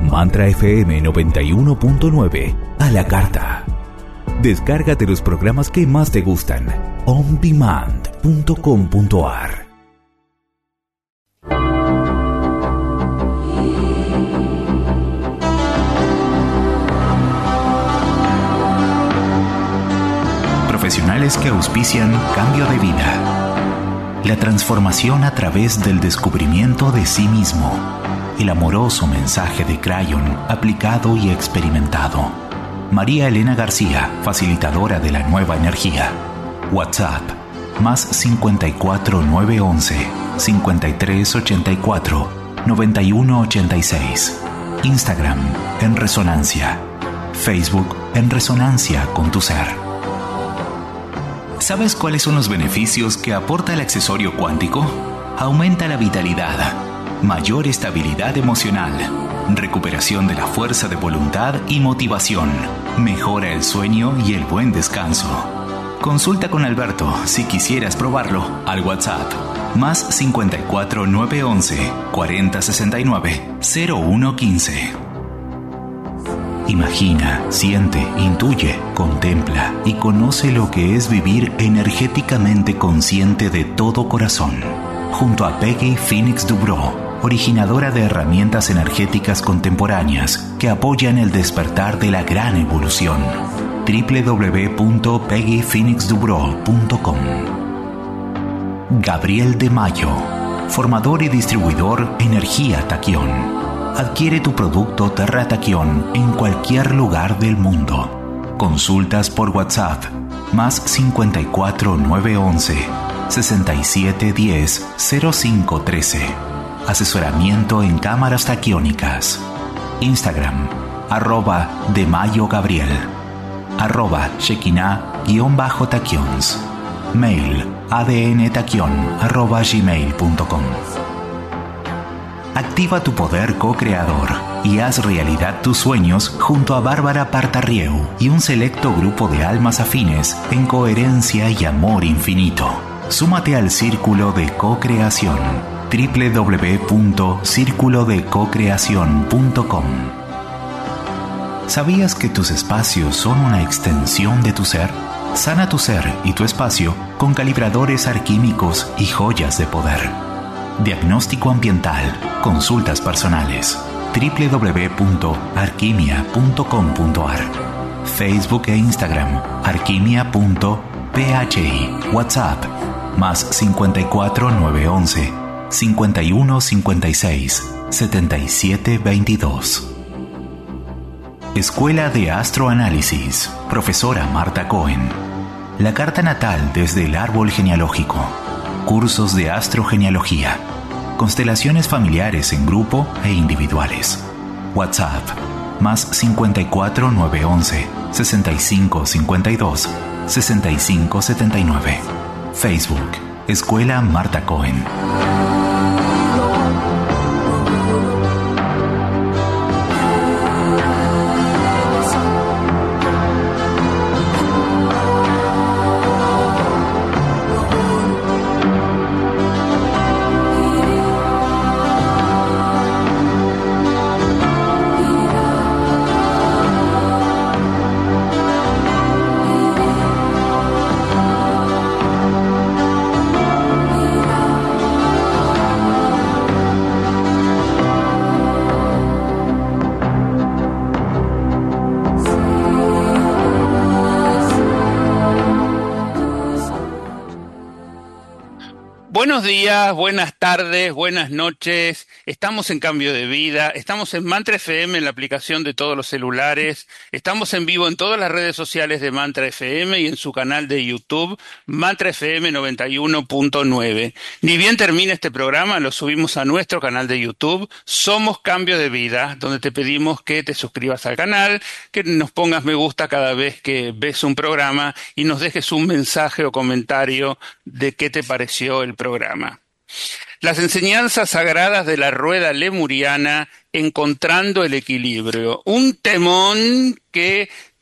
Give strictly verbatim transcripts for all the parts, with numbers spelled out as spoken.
Mantra F M noventa y uno punto nueve a la carta. Descárgate los programas que más te gustan. on demand punto com punto a r. Profesionales que auspician cambio de vida. La transformación a través del descubrimiento de sí mismo. El amoroso mensaje de Crayon aplicado y experimentado. María Elena García, facilitadora de la nueva energía. WhatsApp, más cincuenta y cuatro nueve once, cincuenta y tres ochenta y cuatro, noventa y uno ochenta y seis. Instagram, En Resonancia. Facebook, En Resonancia con tu ser. ¿Sabes cuáles son los beneficios que aporta el accesorio cuántico? Aumenta la vitalidad, mayor estabilidad emocional, recuperación de la fuerza de voluntad y motivación, mejora el sueño y el buen descanso. Consulta con Alberto si quisieras probarlo al WhatsApp, más cincuenta y cuatro nueve once, cuarenta sesenta y nueve, cero uno quince. Imagina, siente, intuye, contempla y conoce lo que es vivir energéticamente consciente de todo corazón. Junto a Peggy Phoenix Dubrow, originadora de herramientas energéticas contemporáneas que apoyan el despertar de la gran evolución. doble u doble u doble u punto peggy phoenix dubrow punto com. Gabriel de Mayo, formador y distribuidor Energía Taquión. Adquiere tu producto Terra Taquión en cualquier lugar del mundo. Consultas por WhatsApp, más cincuenta y cuatro nueve once, sesenta y siete diez, cero cinco trece. Asesoramiento en cámaras taquiónicas. Instagram, arroba de Mayo Gabriel, arroba Shekinah guión bajo taquions. Mail, adntaquion arroba gmail punto com. Activa tu poder co-creador y haz realidad tus sueños junto a Bárbara Partarrieu y un selecto grupo de almas afines en coherencia y amor infinito. Súmate al Círculo de Co-Creación. doble u doble u doble u punto círculo de co creación punto com. ¿Sabías que tus espacios son una extensión de tu ser? Sana tu ser y tu espacio con calibradores alquímicos y joyas de poder. Diagnóstico ambiental, consultas personales. doble u doble u doble u punto alquimia punto com punto a r. Facebook e Instagram, alquimia punto p h i. WhatsApp, más cincuenta y cuatro nueve once, cincuenta y uno cincuenta y seis, setenta y siete veintidós. Escuela de Astroanálisis, profesora Marta Cohen. La carta natal desde el árbol genealógico. Cursos de astrogenealogía. Constelaciones familiares en grupo e individuales. WhatsApp, más cincuenta y cuatro nueve once, sesenta y cinco cincuenta y dos, sesenta y cinco setenta y nueve. Facebook, Escuela Marta Cohen. Buenos días, buenas tardes, buenas noches. Estamos en Cambio de Vida, estamos en Mantra F M en la aplicación de todos los celulares, estamos en vivo en todas las redes sociales de Mantra F M y en su canal de YouTube, Mantra F M noventa y uno punto nueve. Ni bien termine este programa, lo subimos a nuestro canal de YouTube, Somos Cambio de Vida, donde te pedimos que te suscribas al canal, que nos pongas me gusta cada vez que ves un programa y nos dejes un mensaje o comentario de qué te pareció el programa. Programa. Las enseñanzas sagradas de la rueda lemuriana, encontrando el equilibrio. Un temón que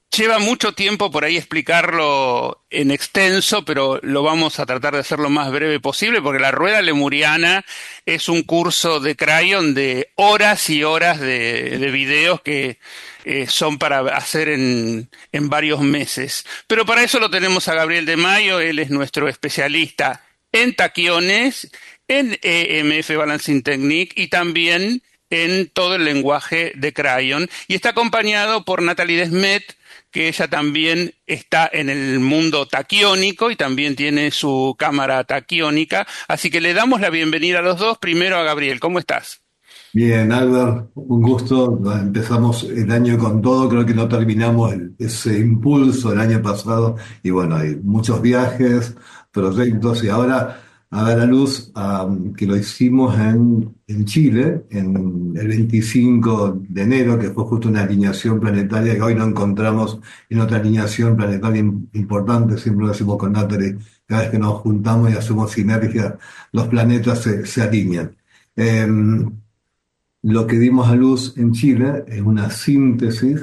Lleva mucho tiempo por ahí explicarlo en extenso, pero lo vamos a tratar de hacer lo más breve posible, porque la rueda lemuriana es un curso de Crayon de horas y horas de, de videos que eh, son para hacer en, en varios meses. Pero para eso lo tenemos a Gabriel de Mayo, él es nuestro especialista en taquiones, en E M F Balancing Technique y también en todo el lenguaje de Crayon. Y está acompañado por Natalie Desmet, que ella también está en el mundo taquiónico y también tiene su cámara taquiónica. Así que le damos la bienvenida a los dos. Primero a Gabriel, ¿cómo estás? Bien, Albert, un gusto. Empezamos el año con todo, creo que no terminamos el- ese impulso del año pasado y bueno, hay muchos viajes, proyectos y ahora a dar a luz a, que lo hicimos en, en Chile, en el veinticinco de enero, que fue justo una alineación planetaria que hoy no encontramos en otra alineación planetaria im- importante, siempre lo decimos con Natalie, cada vez que nos juntamos y hacemos sinergia, los planetas se, se alinean. Em, lo que dimos a luz en Chile es una síntesis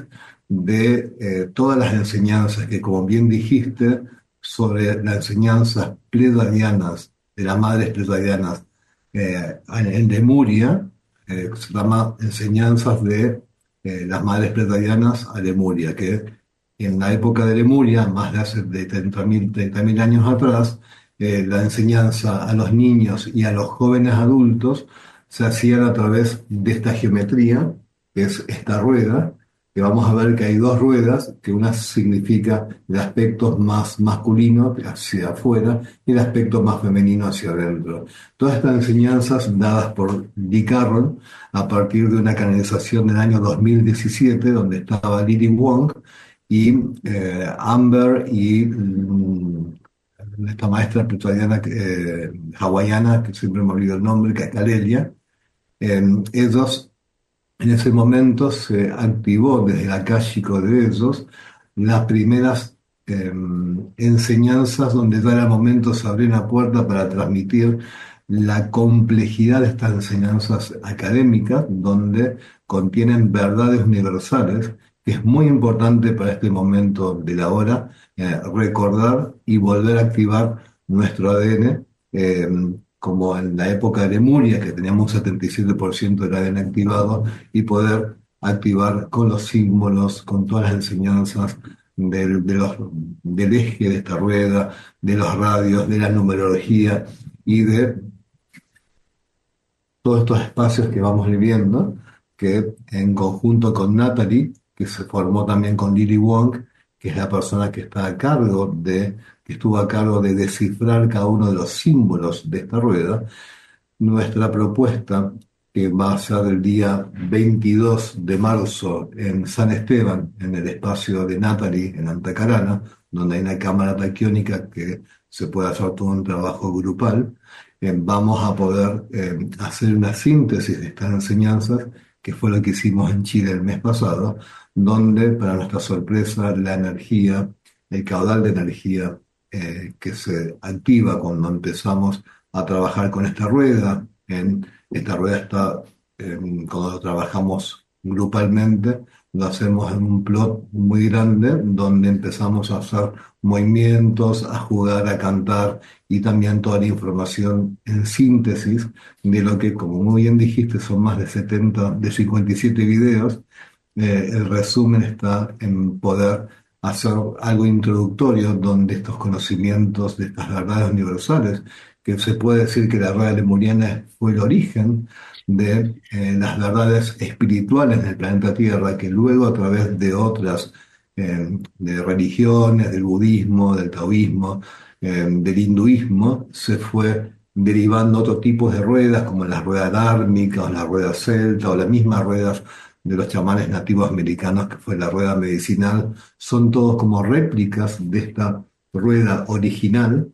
de eh, todas las enseñanzas que, como bien dijiste, sobre las enseñanzas pleiadianas, de las madres pleiadianas eh, en, en Lemuria, eh, se llama Enseñanzas de eh, las madres pleiadianas a Lemuria, que en la época de Lemuria, más de hace de treinta mil treinta mil años atrás, eh, la enseñanza a los niños y a los jóvenes adultos se hacían a través de esta geometría, que es esta rueda, que vamos a ver que hay dos ruedas, que una significa el aspecto más masculino hacia afuera y el aspecto más femenino hacia adentro. Todas estas enseñanzas dadas por Lee Carroll a partir de una canalización del año dos mil diecisiete, donde estaba Lily Wong y eh, Amber y mm, esta maestra plutoniana eh, hawaiana, que siempre me olvido el nombre, que es Calelia. Eh, ellos, en ese momento se activó desde el akáshico de ellos las primeras eh, enseñanzas donde ya era momento de abrir una puerta para transmitir la complejidad de estas enseñanzas académicas, donde contienen verdades universales, que es muy importante para este momento de la hora, eh, recordar y volver a activar nuestro A D N. eh, como en la época de Lemuria, que teníamos un setenta y siete por ciento del A D N activado, y poder activar con los símbolos, con todas las enseñanzas del, de los, del eje de esta rueda, de los radios, de la numerología y de todos estos espacios que vamos viviendo, que en conjunto con Natalie, que se formó también con Lily Wong, que es la persona que está a cargo de, que estuvo a cargo de descifrar cada uno de los símbolos de esta rueda. Nuestra propuesta, que va a ser el día veintidós de marzo en San Esteban, en el espacio de Natalie, en Antacarana, donde hay una cámara taquiónica que se puede hacer todo un trabajo grupal, eh, vamos a poder eh, hacer una síntesis de estas enseñanzas, que fue lo que hicimos en Chile el mes pasado, donde, para nuestra sorpresa, la energía, el caudal de energía eh, que se activa cuando empezamos a trabajar con esta rueda. En, esta rueda está, eh, cuando trabajamos grupalmente, lo hacemos en un plot muy grande, donde empezamos a hacer movimientos, a jugar, a cantar, y también toda la información en síntesis de lo que, como muy bien dijiste, son más de setenta, de cincuenta y siete videos. Eh, el resumen está en poder hacer algo introductorio donde estos conocimientos de estas verdades universales, que se puede decir que la rueda lemuriana fue el origen de eh, las verdades espirituales del planeta Tierra, que luego, a través de otras eh, de religiones, del budismo, del taoísmo, eh, del hinduismo, se fue derivando otro tipos de ruedas, como las ruedas dármicas, o las ruedas celta, o las mismas ruedas de los chamanes nativos americanos, que fue la rueda medicinal. Son todos como réplicas de esta rueda original,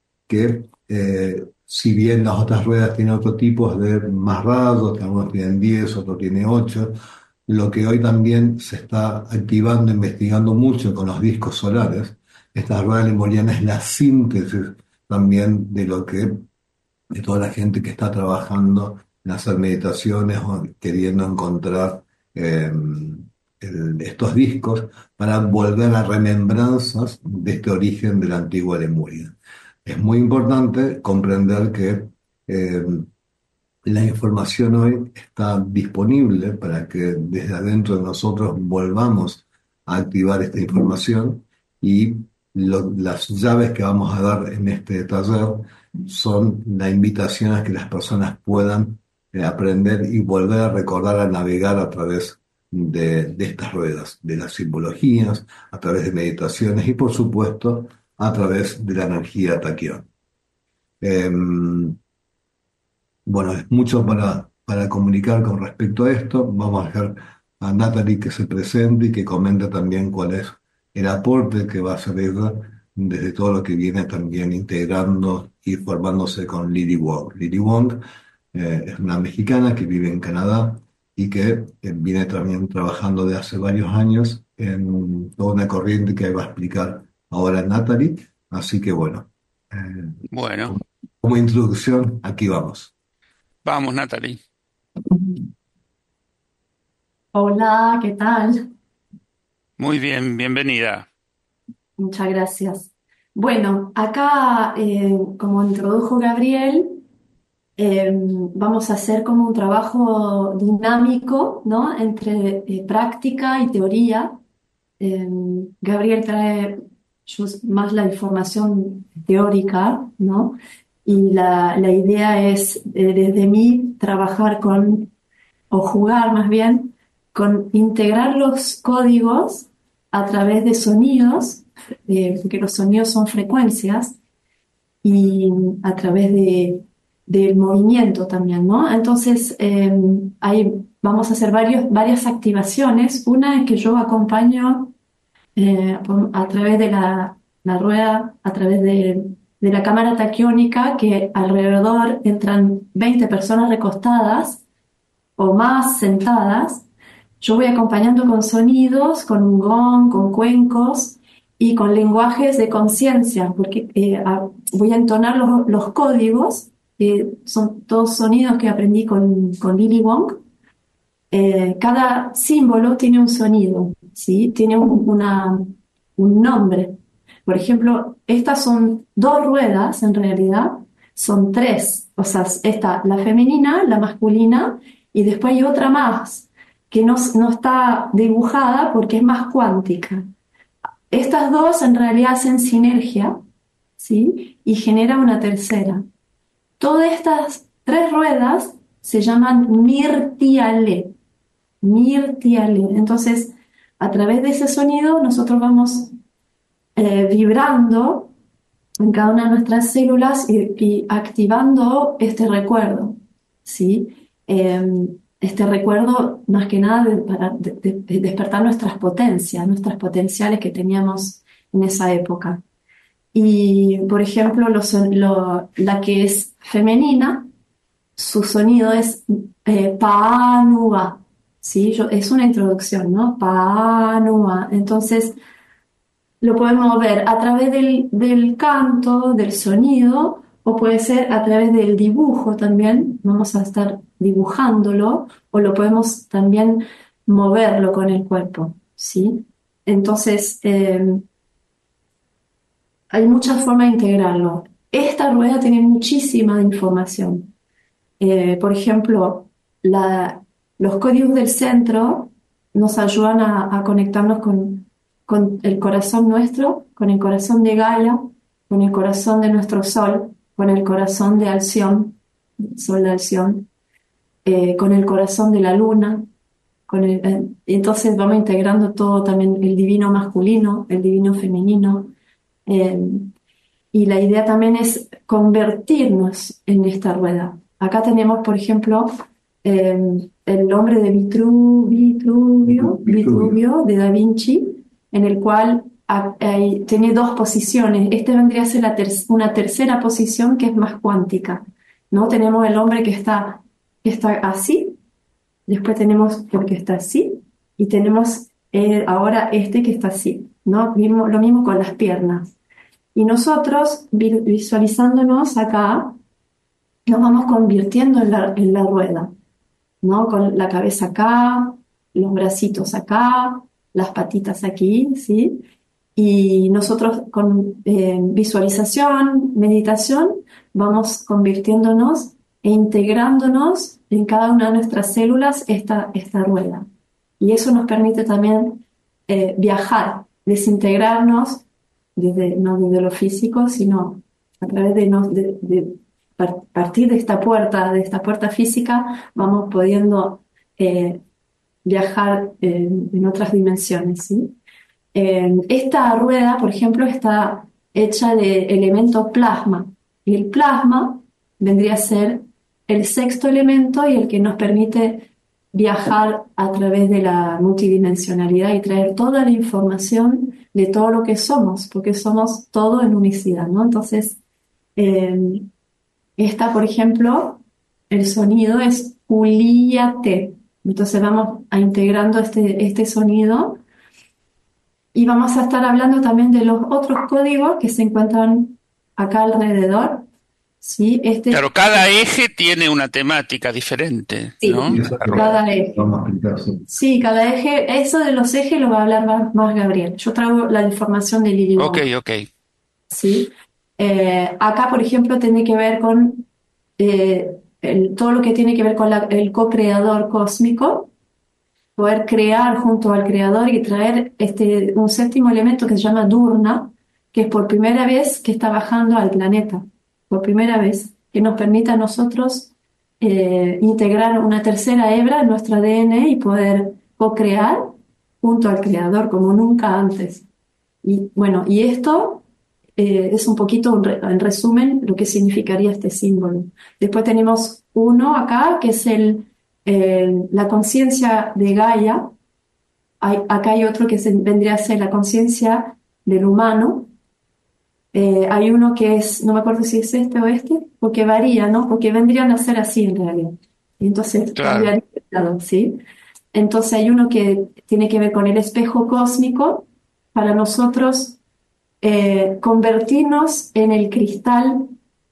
que eh, si bien las otras ruedas tienen otro tipo de más rayos, que algunos tienen diez, otros tienen ocho, lo que hoy también se está activando, investigando mucho con los discos solares, esta rueda lemuriana es la síntesis también de lo que, de toda la gente que está trabajando en hacer meditaciones o queriendo encontrar eh, el- estos discos para volver a remembranzas de este origen de la antigua Lemuria. Es muy importante comprender que eh, la información hoy está disponible para que desde adentro de nosotros volvamos a activar esta información y lo- las llaves que vamos a dar en este taller son la invitación a que las personas puedan eh, aprender y volver a recordar a navegar a través de, de estas ruedas, de las simbologías, a través de meditaciones y por supuesto a través de la energía taquión. Em, bueno, es mucho para, para comunicar con respecto a esto. Vamos a dejar a Natalie que se presente y que comente también cuál es el aporte que va a hacer ella desde todo lo que viene también integrando y formándose con Lily Wong. Lily Wong eh, es una mexicana que vive en Canadá y que eh, viene también trabajando de hace varios años en toda una corriente que va a explicar ahora Natalie. Así que bueno, eh, Bueno, como como introducción, aquí vamos. vamos, Natalie. Hola, ¿qué tal? Muy bien, bienvenida. Muchas gracias. Bueno, acá, eh, como introdujo Gabriel, eh, vamos a hacer como un trabajo dinámico, ¿no? Entre eh, práctica y teoría. Eh, Gabriel trae yo- más la información teórica, ¿no? Y la, la idea es, eh, desde mí, trabajar con o jugar más bien con integrar los códigos a través de sonidos, eh, porque los sonidos son frecuencias, y a través de, del movimiento también, ¿no? Entonces, eh, ahí vamos a hacer varios, varias activaciones. Una es que yo acompaño eh, por- a través de la, la rueda, a través de, de la cámara taquiónica, que alrededor entran veinte personas recostadas o más sentadas. Yo voy acompañando con sonidos, con un gong, con cuencos y con lenguajes de conciencia, porque eh, a- voy a entonar los, los códigos, que son todos sonidos que aprendí con, con Lily Wong. Eh, cada símbolo tiene un sonido, ¿sí? Tiene un, una- un nombre. Por ejemplo, estas son dos ruedas, en realidad, son tres. O sea, está la femenina, la masculina, y después hay otra más, que no, no está dibujada porque es más cuántica. Estas dos en realidad hacen sinergia, ¿sí? Y genera una tercera. Todas estas tres ruedas se llaman Mirtiale. Mirtiale. Entonces, a través de ese sonido, nosotros vamos eh, vibrando en cada una de nuestras células y, y activando este recuerdo, ¿sí? Eh, este recuerdo, más que nada, de- para de- de- de despertar nuestras potencias, nuestras potenciales que teníamos en esa época. Y, por ejemplo, lo son- lo- la que es femenina, su sonido es eh, Panua, ¿sí? Yo- es una introducción, ¿no? Panua. Entonces, lo podemos ver a través del, del canto, del sonido, o puede ser a través del dibujo también. Vamos a estar dibujándolo, o lo podemos también moverlo con el cuerpo, ¿sí? Entonces, eh, hay muchas formas de integrarlo. Esta rueda tiene muchísima información. Eh, por ejemplo, la- los códigos del centro nos ayudan a, a conectarnos con, con el corazón nuestro, con el corazón de Gaia, con el corazón de nuestro sol, con el corazón de Alción, sol de Alción, eh, con el corazón de la luna. Con el- eh, entonces vamos integrando todo también el divino masculino, el divino femenino. eh, y la idea también es convertirnos en esta rueda. Acá tenemos, por ejemplo, eh, el nombre de Vitru- Vitruvio, Vitruvio. Vitruvio de Da Vinci, en el cual ha- hay- tiene dos posiciones. Este vendría a ser la ter- una tercera posición que es más cuántica, ¿no? Tenemos el hombre que está, que está así, después tenemos el que está así, y tenemos eh, ahora este que está así, ¿no? Mismo- lo mismo con las piernas. Y nosotros, vi- visualizándonos acá, nos vamos convirtiendo en la, en la rueda, ¿no? Con la cabeza acá, los bracitos acá, las patitas aquí, ¿sí? Y nosotros con eh, visualización, meditación, vamos convirtiéndonos e integrándonos en cada una de nuestras células esta, esta rueda. Y eso nos permite también eh, viajar, desintegrarnos, desde, no desde lo físico, sino a través de, no, de, de par- partir de esta puerta, de esta puerta física, vamos pudiendo eh, viajar en, en otras dimensiones, ¿sí? Eh, esta rueda, por ejemplo, está hecha de elemento plasma. Y el plasma vendría a ser el sexto elemento y el que nos permite viajar a través de la multidimensionalidad y traer toda la información de todo lo que somos, porque somos todo en unicidad, ¿no? Entonces, eh, esta, por ejemplo, el sonido es Ulíate. Entonces vamos a integrando este, este sonido y vamos a estar hablando también de los otros códigos que se encuentran acá alrededor, ¿sí? Este, Claro, cada eje tiene una temática diferente, sí, ¿no? Y eso La rueda. cada eje. vamos a explicar. Sí. Sí, cada eje, eso de los ejes lo va a hablar más, más Gabriel. Yo traigo la información de Lily Wong, Ok, ok. ¿sí? Eh, acá, por ejemplo, tiene que ver con eh, el- todo lo que tiene que ver con la- el co-creador cósmico, poder crear junto al creador y traer este, un séptimo elemento que se llama Durna, que es por primera vez que está bajando al planeta, por primera vez, que nos permite a nosotros eh, integrar una tercera hebra en nuestro A D N y poder co-crear junto al creador como nunca antes. Y bueno, y esto eh, es un poquito, en, re- en resumen, lo que significaría este símbolo. Después tenemos uno acá, que es el, el- la conciencia de Gaia. Hay- acá hay otro que se- vendría a ser la conciencia del humano. Eh, hay uno que es, no me acuerdo si es este o este, porque varía, ¿no? Porque vendrían a ser así en realidad. Y entonces Claro. cambiaría de lado, ¿sí? Entonces hay uno que tiene que ver con el espejo cósmico. Para nosotros eh, convertirnos en el cristal,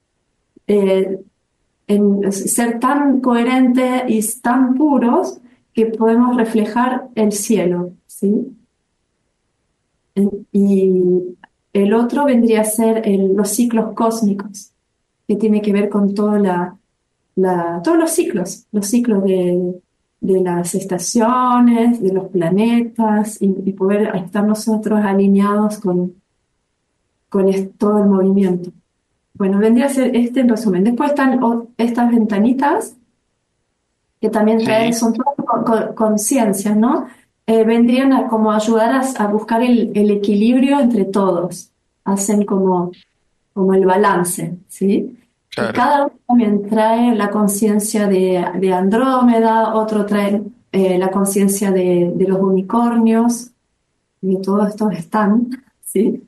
eh, en ser tan coherentes y tan puros que podemos reflejar el cielo, ¿sí? En- Y el otro vendría a ser el- los ciclos cósmicos, que tiene que ver con toda la, la- todos los ciclos, los ciclos de, de las estaciones, de los planetas, y, y poder estar nosotros alineados con, con es- todo el movimiento. Bueno, vendría a ser este en resumen. Después están o- estas ventanitas que también traen, Sí, son todas con- con- conciencias, ¿no? Eh, vendrían a como ayudar a, a buscar el, el equilibrio entre todos. Hacen como, como el balance, ¿sí? Y claro. cada uno también trae la conciencia de, de Andrómeda, otro trae eh, la conciencia de, de los unicornios, y todos estos están, ¿sí?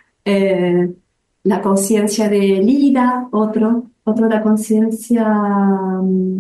Eh, la conciencia de Lira, otro, otro la conciencia mm,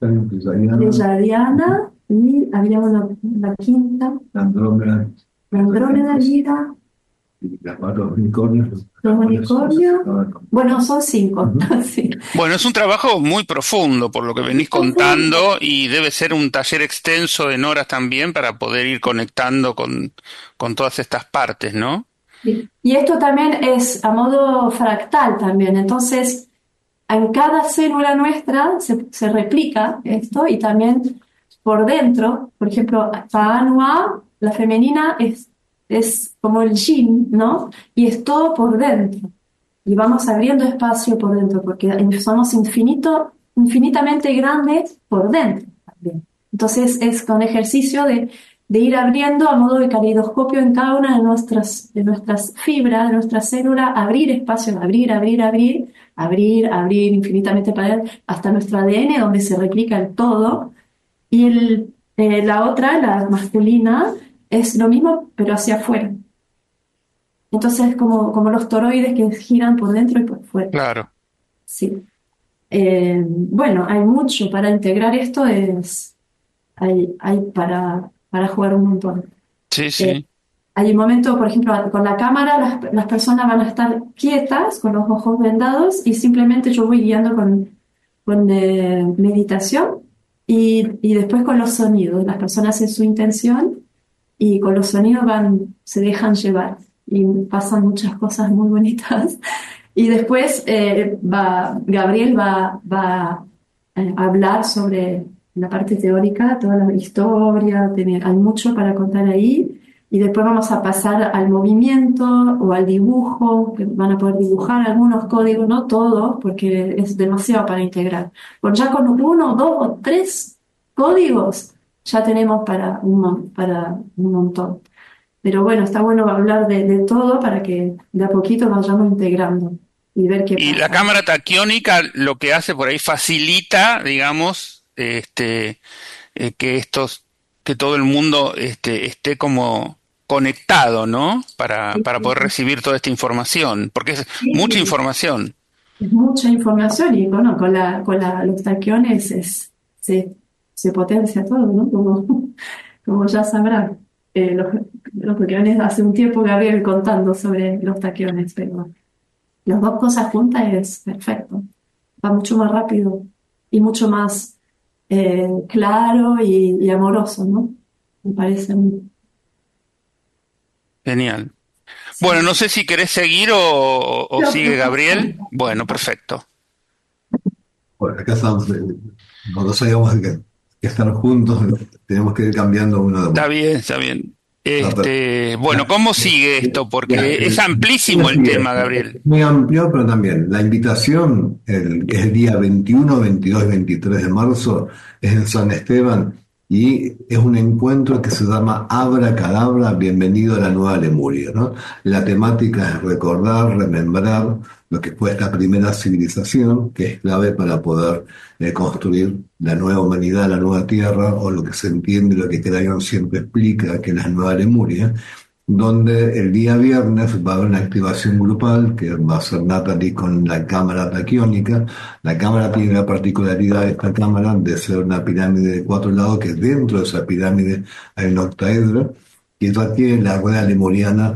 de Yadiana, y había una, la quinta, Andrómeda, la Andrómeda, Lira, y las cuatro unicornios. los unicornios. Bueno, son cinco, Ujú. sí. Bueno, es un trabajo muy profundo por lo que venís contando y debe ser un taller extenso en horas también para poder ir conectando con, con todas estas partes, ¿no? Sí. Y esto también es a modo fractal también, entonces en cada célula nuestra se, se replica esto y también por dentro, por ejemplo, Anua, la femenina, es, es como el yin, ¿no? Y es todo por dentro. Y vamos abriendo espacio por dentro, porque somos infinito, infinitamente grandes por dentro también. Entonces es con ejercicio de, de ir abriendo a modo de caleidoscopio en cada una de nuestras, de nuestras fibras, de nuestra célula, abrir espacio, abrir, abrir, abrir, abrir, abrir infinitamente para él, hasta nuestro A D N, donde se replica el todo. Y el, eh, la otra, la masculina, es lo mismo, pero hacia afuera. Entonces, como, como los toroides que giran por dentro y por fuera. Claro. Sí. Eh, bueno, hay mucho para integrar esto, es, hay, hay para, para jugar un montón. Sí, Eh, sí. hay un momento, por ejemplo, con la cámara, las, las personas van a estar quietas, con los ojos vendados, y simplemente yo voy guiando con, con eh, meditación, Y, y después con los sonidos, las personas hacen su intención y con los sonidos van, se dejan llevar y pasan muchas cosas muy bonitas. Y después eh, va, Gabriel va, va eh, a hablar sobre la parte teórica, toda la historia, tiene, hay mucho para contar ahí. Y después vamos a pasar al movimiento o al dibujo, que van a poder dibujar algunos códigos, no todos, porque es demasiado para integrar. Pues ya con uno, dos o tres códigos ya tenemos para un, mon- para un montón. Pero bueno, está bueno hablar de, de todo para que de a poquito vayamos integrando y ver qué Y la pasa. cámara taquiónica lo que hace por ahí facilita, digamos, este, eh, que estos, que todo el mundo este, esté como conectado, ¿no? Para, Sí, para sí, poder recibir toda esta información, porque es sí, mucha sí. información. Es mucha información y bueno, con la, con la, los taquiones es, se, se potencia todo, ¿no? Como, como ya sabrán. Eh, los, los taquiones, hace un tiempo Gabriel contando sobre los taquiones, pero las dos cosas juntas es perfecto. Va mucho más rápido y mucho más eh, claro y, y amoroso, ¿no? Me parece a mí. Genial. Bueno, Sí. no sé si querés seguir o, o- o Pero, sigue Gabriel. Bueno, perfecto. Bueno, acá estamos, eh, no sabíamos que, que estar juntos, tenemos que ir cambiando uno de Está uno. bien, está bien. A ver, Este, bueno, ya, ¿cómo sigue esto? ya, Porque es el- amplísimo el así es, tema, Gabriel. es muy amplio, pero también la invitación el, es el día veintiuno, veintidós y veintitrés de marzo, es en San Esteban y es un encuentro que se llama Abra Cadabra, bienvenido a la Nueva Lemuria, ¿no? La temática es recordar, remembrar lo que fue esta primera civilización, que es clave para poder eh, construir la nueva humanidad, la nueva tierra, o lo que se entiende, lo que Crayon siempre explica, que es la Nueva Lemuria, donde el día viernes va a haber una activación grupal que va a ser Natalie con la cámara taquiónica. La cámara tiene la particularidad de esta cámara de ser una pirámide de cuatro lados, que dentro de esa pirámide hay un octaedro, y ya tiene la rueda lemuriana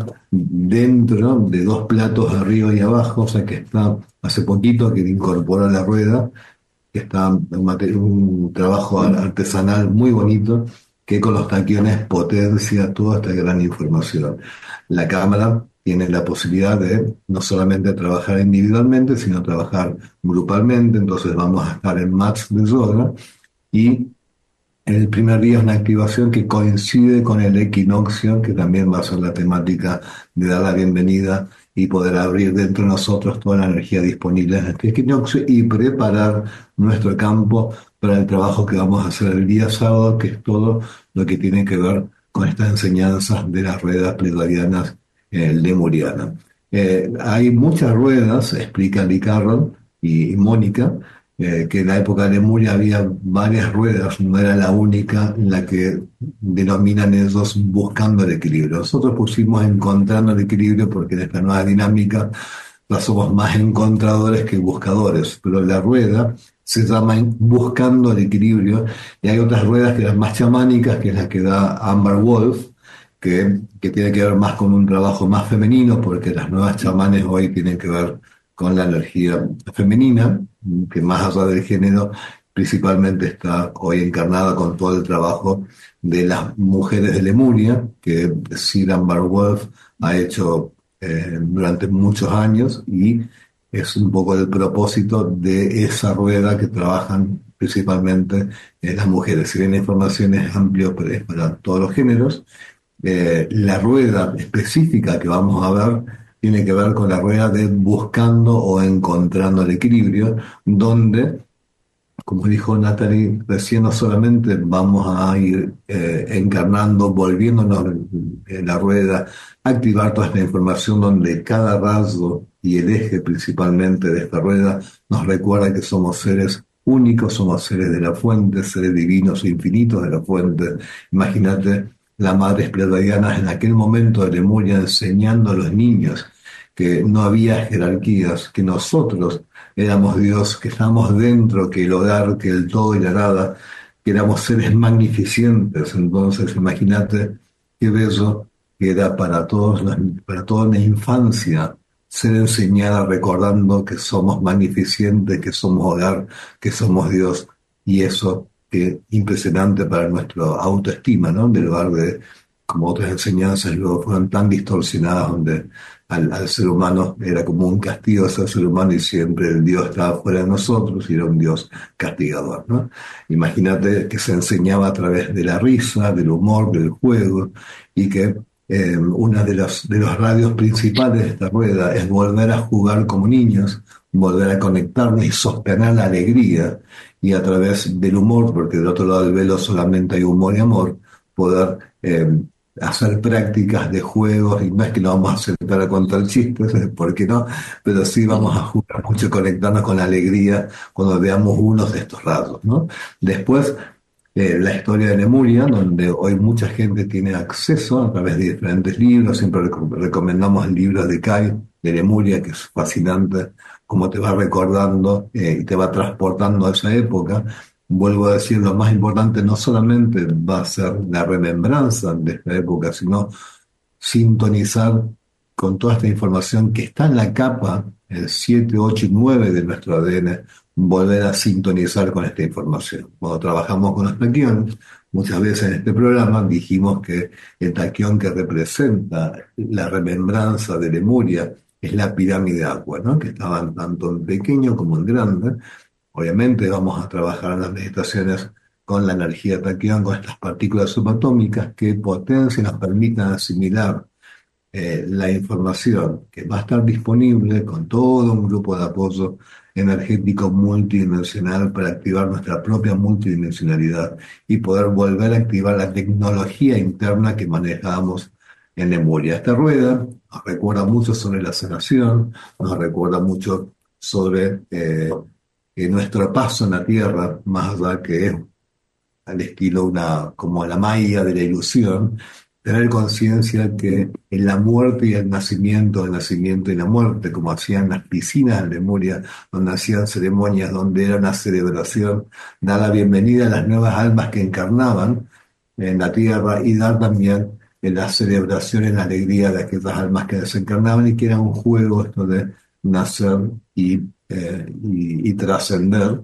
dentro de dos platos arriba y abajo, o sea que está hace poquito que incorporó la rueda, que está un, mate- un trabajo artesanal muy bonito que con los taquiones potencia toda esta gran información. La cámara tiene la posibilidad de no solamente trabajar individualmente, sino trabajar grupalmente, entonces vamos a estar en match de yoga y el primer día es una activación que coincide con el equinoccio, que también va a ser la temática de dar la bienvenida y poder abrir dentro de nosotros toda la energía disponible en este equinoccio y preparar nuestro campo para el trabajo que vamos a hacer el día sábado, que es todo lo que tiene que ver con estas enseñanzas de las ruedas pleiadianas eh, lemurianas. Eh, hay muchas ruedas, explica Lee Carroll y, y Mónica, eh, que en la época de Lemuria había varias ruedas, no era la única en la que denominan ellos buscando el equilibrio. Nosotros pusimos encontrando el equilibrio porque en esta nueva dinámica ya somos más encontradores que buscadores, pero la rueda se llama buscando el equilibrio y hay otras ruedas que eran más chamánicas, que es la que da Amber Wolf, que, que tiene que ver más con un trabajo más femenino, porque las nuevas chamanes hoy tienen que ver con la energía femenina, que más allá del género, principalmente está hoy encarnada con todo el trabajo de las mujeres de Lemuria, que Sir Amber Wolf ha hecho eh, durante muchos años, y es un poco el propósito de esa rueda que trabajan principalmente eh, las mujeres. Si bien la información es amplia, pero es para todos los géneros, eh, la rueda específica que vamos a ver tiene que ver con la rueda de buscando o encontrando el equilibrio, donde, como dijo Natalie, recién no solamente vamos a ir eh, encarnando, volviéndonos en la rueda, activar toda esta información donde cada rasgo y el eje principalmente de esta rueda nos recuerda que somos seres únicos, somos seres de la fuente, seres divinos e infinitos de la fuente. Imagínate la madre pleiadiana en aquel momento de Lemuria enseñando a los niños que no había jerarquías, que nosotros éramos Dios, que estábamos dentro, que el hogar, que el todo y la nada, que éramos seres magnificentes. Entonces, imagínate qué bello que era para todos, los- para toda una infancia ser enseñada recordando que somos magnificentes, que somos hogar, que somos Dios, y eso que impresionante para nuestra autoestima, ¿no? En lugar de, como otras enseñanzas luego fueron tan distorsionadas, donde al, al ser humano era como un castigo ser ser humano y siempre el Dios estaba fuera de nosotros y era un Dios castigador, ¿no? Imagínate que se enseñaba a través de la risa, del humor, del juego, y que eh, una de los, de los radios principales de esta rueda es volver a jugar como niños, volver a conectarnos y sostener la alegría, y a través del humor, porque del otro lado del velo solamente hay humor y amor, poder eh, hacer prácticas de juegos, y no es que lo vamos a hacer para contar chistes, ¿por qué no? Pero sí vamos a jugar mucho, conectarnos con la alegría cuando veamos unos de estos rasgos, ¿no? Después, eh, la historia de Lemuria, donde hoy mucha gente tiene acceso a través de diferentes libros. Siempre rec- recomendamos el libro de Kai, de Lemuria, que es fascinante, cómo te va recordando eh, y te va transportando a esa época. Vuelvo a decir, lo más importante no solamente va a ser la remembranza de esta época, sino sintonizar con toda esta información que está en la capa, el siete, ocho y nueve de nuestro A D N, volver a sintonizar con esta información. Cuando trabajamos con los taquiones, muchas veces en este programa dijimos que el taquión que representa la remembranza de Lemuria es la pirámide de Aqua, ¿no? Que estaban tanto en pequeño como en grande. Obviamente vamos a trabajar en las meditaciones con la energía taquión, con estas partículas subatómicas que potencian, nos permitan asimilar eh, la información que va a estar disponible con todo un grupo de apoyo energético multidimensional para activar nuestra propia multidimensionalidad y poder volver a activar la tecnología interna que manejábamos en Lemuria. Esta rueda nos recuerda mucho sobre la sanación, nos recuerda mucho sobre eh, que nuestro paso en la Tierra, más allá que es al estilo una, como la maya de la ilusión, tener conciencia que en la muerte y el nacimiento, el nacimiento y la muerte, como hacían las piscinas de Lemuria, donde hacían ceremonias, donde era una celebración, dar la bienvenida a las nuevas almas que encarnaban en la tierra y dar también en la celebración, en la alegría de aquellas almas que desencarnaban, y que era un juego esto de nacer y, eh, y, y trascender,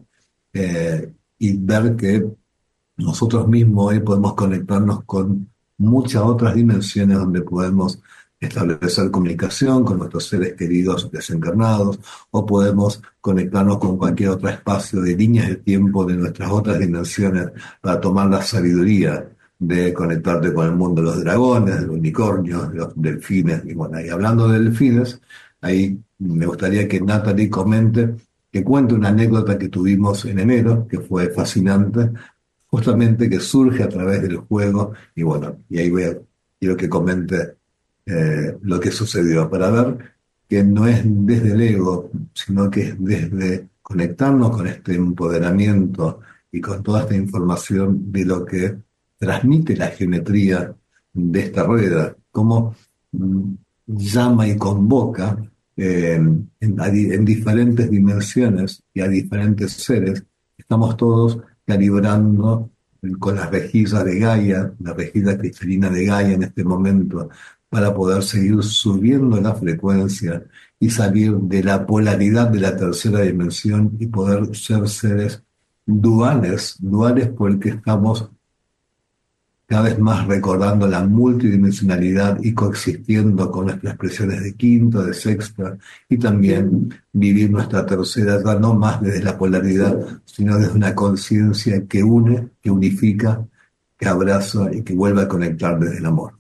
eh, y ver que nosotros mismos hoy podemos conectarnos con muchas otras dimensiones donde podemos establecer comunicación con nuestros seres queridos desencarnados, o podemos conectarnos con cualquier otro espacio de líneas de tiempo de nuestras otras dimensiones para tomar la sabiduría de conectarte con el mundo de los dragones, de los unicornios, de los delfines. Y bueno, y hablando de delfines, ahí me gustaría que Natalie comente, que cuente una anécdota que tuvimos en enero, que fue fascinante, justamente que surge a través del juego. Y bueno, y ahí voy a, quiero que comente eh, lo que sucedió, para ver que no es desde el ego, sino que es desde conectarnos con este empoderamiento y con toda esta información de lo que transmite la geometría de esta rueda, cómo mm, llama y convoca eh, en, a di- en diferentes dimensiones y a diferentes seres. Estamos todos calibrando con las rejillas de Gaia, la rejilla cristalina de Gaia en este momento, para poder seguir subiendo la frecuencia y salir de la polaridad de la tercera dimensión y poder ser seres duales, duales porque estamos cada vez más recordando la multidimensionalidad y coexistiendo con nuestras expresiones de quinta, de sexta, y también vivir nuestra tercera, ya no más desde la polaridad, sino desde una conciencia que une, que unifica, que abraza y que vuelve a conectar desde el amor.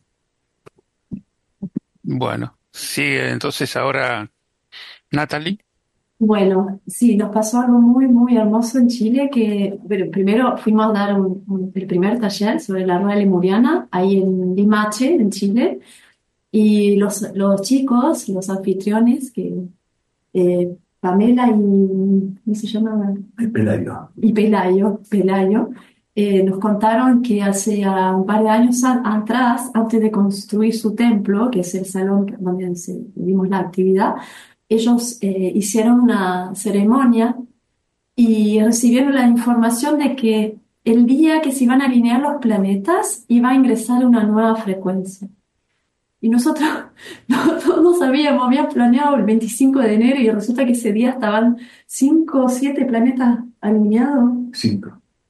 Bueno, sigue entonces ahora Natalie. Bueno, sí, nos pasó algo muy, muy hermoso en Chile, que bueno, primero fuimos a dar un- un- el primer taller sobre la rueda lemuriana, ahí en Limache, en Chile, y los, los chicos, los anfitriones, que eh, Pamela y, ¿cómo se llama? El Pelayo. Y Pelayo, Pelayo, eh, nos contaron que hace ah, un par de años a- atrás, antes de construir su templo, que es el salón que- donde se- vimos la actividad, ellos eh, hicieron una ceremonia y recibieron la información de que el día que se iban a alinear los planetas iba a ingresar una nueva frecuencia. Y nosotros no, no, no sabíamos, habíamos planeado el veinticinco de enero y resulta que ese día estaban cinco o siete planetas alineados. Cinco.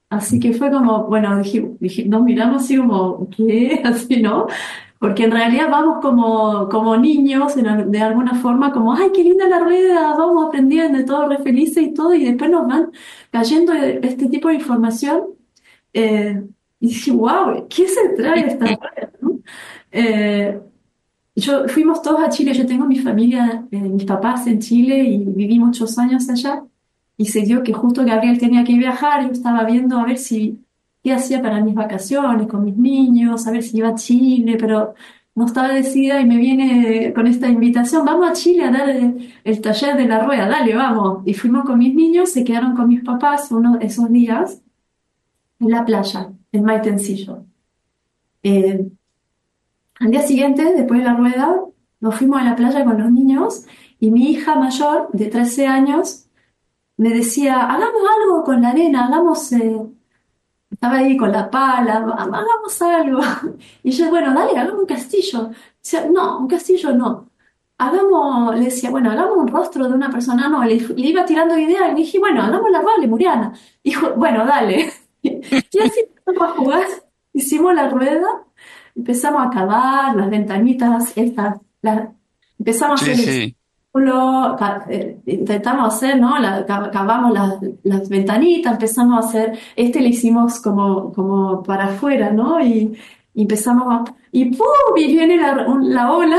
Así que fue como, bueno, dije, dije, nos miramos así como, ¿qué? Así, ¿no? Porque en realidad vamos como, como niños, en al- de alguna forma, como, ay, qué linda la rueda, vamos aprendiendo y todo, re felices y todo, y después nos van cayendo este tipo de información. Eh, y dije, wow, ¿qué se trae esta rueda, ¿no? Eh, yo, fuimos todos a Chile, yo tengo mi familia, eh, mis papás en Chile y viví muchos años allá. Y se dio que justo Gabriel tenía que viajar, yo estaba viendo a ver si qué hacía para mis vacaciones con mis niños, a ver si iba a Chile, pero no estaba decidida y me viene con esta invitación, vamos a Chile a dar el, el taller de la rueda, dale, vamos. Y fuimos con mis niños, se quedaron con mis papás uno de esos días en la playa, en Maitencillo. Eh, Al día siguiente, después de la rueda, nos fuimos a la playa con los niños y mi hija mayor, de trece años, me decía, hagamos algo con la arena, hagamos, eh, estaba ahí con la pala, "Ha- hagamos algo". Y yo, bueno, dale, hagamos un castillo. Decía, no, un castillo no. Hagamos, le decía, bueno, hagamos un rostro de una persona. No, le, le iba tirando ideas y le dije, bueno, hagamos la rueda lemuriana. Dijo, bueno, dale. Y así empezamos a jugar, hicimos la rueda, empezamos a cavar las ventanitas, estas, las, empezamos a Sí, hacer el sí. círculo, ca- eh, intentamos hacer, ¿no? La, ca- cavamos las, las ventanitas, empezamos a hacer, este le hicimos como, como para afuera, ¿no? Y, y empezamos a, y ¡pum! Y viene la, un- la ola.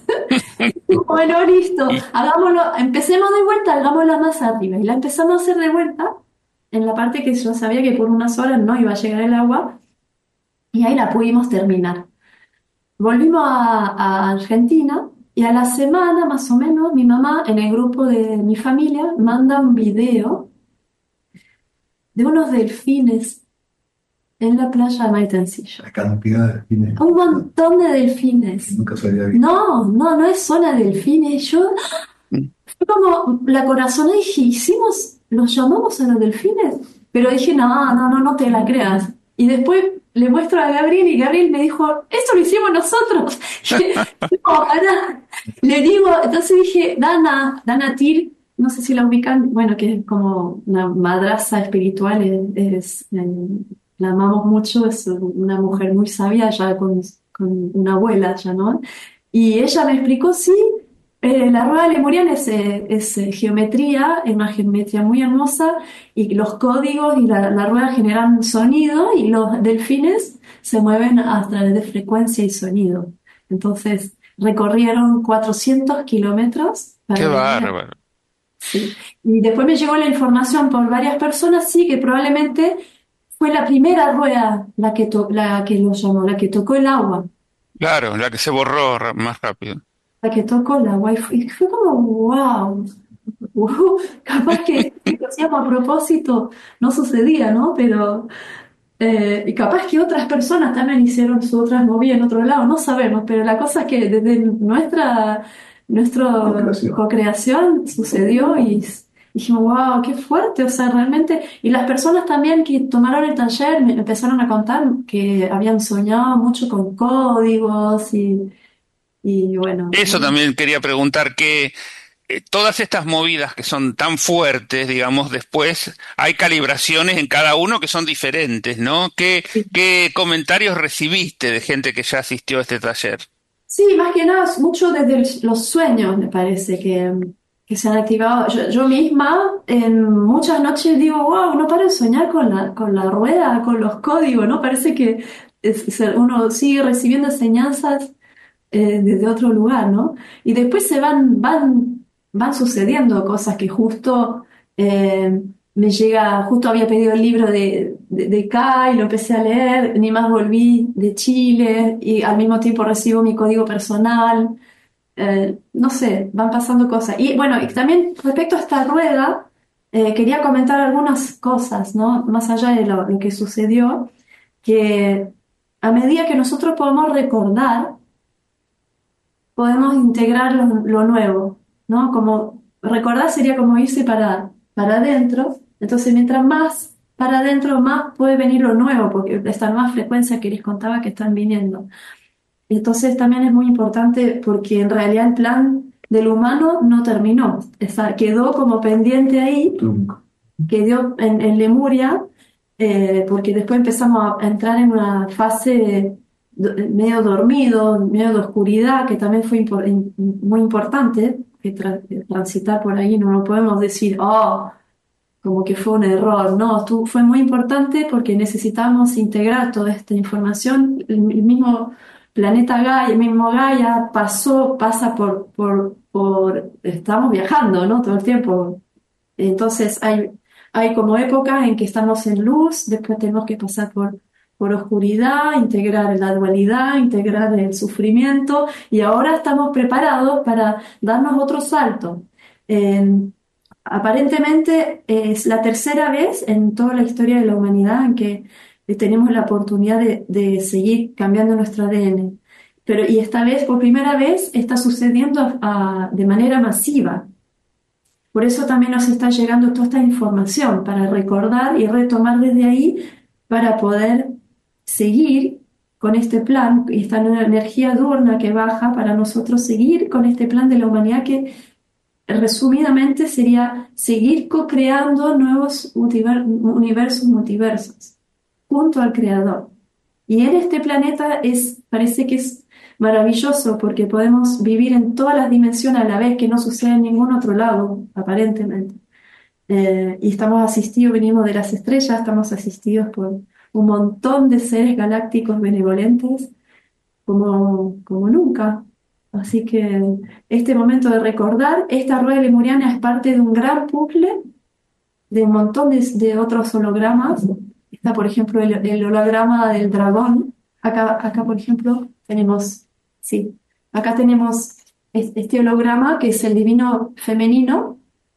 Bueno, listo, Y hagámoslo, empecemos de vuelta, hagámosla más arriba. Y la empezamos a hacer de vuelta en la parte que yo sabía que por unas horas no iba a llegar el agua, y ahí la pudimos terminar. Volvimos a, a Argentina y a la semana más o menos mi mamá en el grupo de mi familia manda un video de unos delfines en la playa de Maitencillo. La cantidad de delfines Un que montón de delfines. nunca se había visto. No, no, no es zona de delfines. Yo fue como la corazonada y dije, ¿hicimos, los llamamos a los delfines? Pero dije, no, no, no, no te la creas. Y después le muestro a Gabriel y Gabriel me dijo, esto lo hicimos nosotros. Y, no, pará. Le digo, entonces dije, Dana, Dana Til, no sé si la ubican, bueno, que es como una madraza espiritual, es, es, eh, la amamos mucho, es una mujer muy sabia, ya con, con una abuela ya, ¿no? Y ella me explicó, sí, eh, la rueda lemuriana es, eh, es, eh, geometría, es una geometría muy hermosa, y los códigos y la, la rueda generan sonido y los delfines se mueven a través de frecuencia y sonido. Entonces recorrieron cuatrocientos kilómetros qué para venir. bárbaro. Sí. Y después me llegó la información por varias personas, sí, que probablemente fue la primera rueda la que, to- la que lo llamó, la que tocó el agua. Claro, la que se borró ra- más rápido. La que tocó la wifi. Y fue como, wow, wow, capaz que si lo hacíamos a propósito no sucedía, ¿no? Pero, eh, y capaz que otras personas también hicieron su otras movidas en otro lado, no sabemos, pero la cosa es que desde nuestra, nuestra Co-creación. co-creación sucedió y s- dijimos, wow, qué fuerte, o sea, realmente, y las personas también que tomaron el taller me empezaron a contar que habían soñado mucho con códigos y, y bueno, Eso ¿no? también quería preguntar, que eh, todas estas movidas que son tan fuertes, digamos, después hay calibraciones en cada uno que son diferentes, ¿no? ¿Qué, qué comentarios recibiste de gente que ya asistió a este taller? Sí, más que nada, mucho desde el- los sueños, me parece, que, que se han activado. Yo, yo misma, en muchas noches digo, wow, no paro de soñar con la, con la rueda, con los códigos, ¿no? Parece que es- es- uno sigue recibiendo enseñanzas eh, desde otro lugar, ¿no? Y después se van, van, van sucediendo cosas que justo eh, me llega, justo había pedido el libro de, de, de Kai, lo empecé a leer, ni más volví de Chile y al mismo tiempo recibo mi código personal. Eh, no sé, van pasando cosas. Y bueno, y también respecto a esta rueda, eh, quería comentar algunas cosas, ¿no? Más allá de lo, lo que sucedió, que a medida que nosotros podemos recordar, podemos integrar lo, lo nuevo, ¿no? Como recordar sería como irse para, para adentro, entonces mientras más para adentro, más puede venir lo nuevo, porque esta nueva frecuencia que les contaba que están viniendo. Entonces también es muy importante porque en realidad el plan del humano no terminó, está, quedó como pendiente ahí, Trunco. quedó en, en Lemuria, eh, porque después empezamos a entrar en una fase do- medio dormido, medio de oscuridad, que también fue impor- in- muy importante que tra- que transitar por ahí. No lo podemos decir, oh, como que fue un error. No, tu- fue muy importante porque necesitamos integrar toda esta información. El, el mismo planeta Gaia, el mismo Gaia pasó, pasa por, por, por, estamos viajando, ¿no? Todo el tiempo. Entonces hay, hay como épocas en que estamos en luz, después tenemos que pasar por, por oscuridad, integrar la dualidad, integrar el sufrimiento, y ahora estamos preparados para darnos otro salto. Eh, Aparentemente es la tercera vez en toda la historia de la humanidad en que eh, tenemos la oportunidad de, de seguir cambiando nuestro A D N. Pero, y esta vez, por primera vez, está sucediendo ah, de manera masiva. Por eso también nos está llegando toda esta información para recordar y retomar desde ahí para poder seguir con este plan y esta nueva energía diurna que baja para nosotros seguir con este plan de la humanidad que resumidamente sería seguir co-creando nuevos multiver- universos, multiversos, junto al Creador. Y en este planeta es, parece que es maravilloso porque podemos vivir en todas las dimensiones a la vez, que no sucede en ningún otro lado, aparentemente. Eh, y estamos asistidos, venimos de las estrellas, estamos asistidos por un montón de seres galácticos benevolentes como, como nunca. Así que este momento de recordar, esta rueda lemuriana es parte de un gran puzzle de un montón de, de otros hologramas. Está, por ejemplo, el, el holograma del dragón. Acá, acá, por ejemplo, tenemos, sí, acá tenemos es- este holograma que es el divino femenino.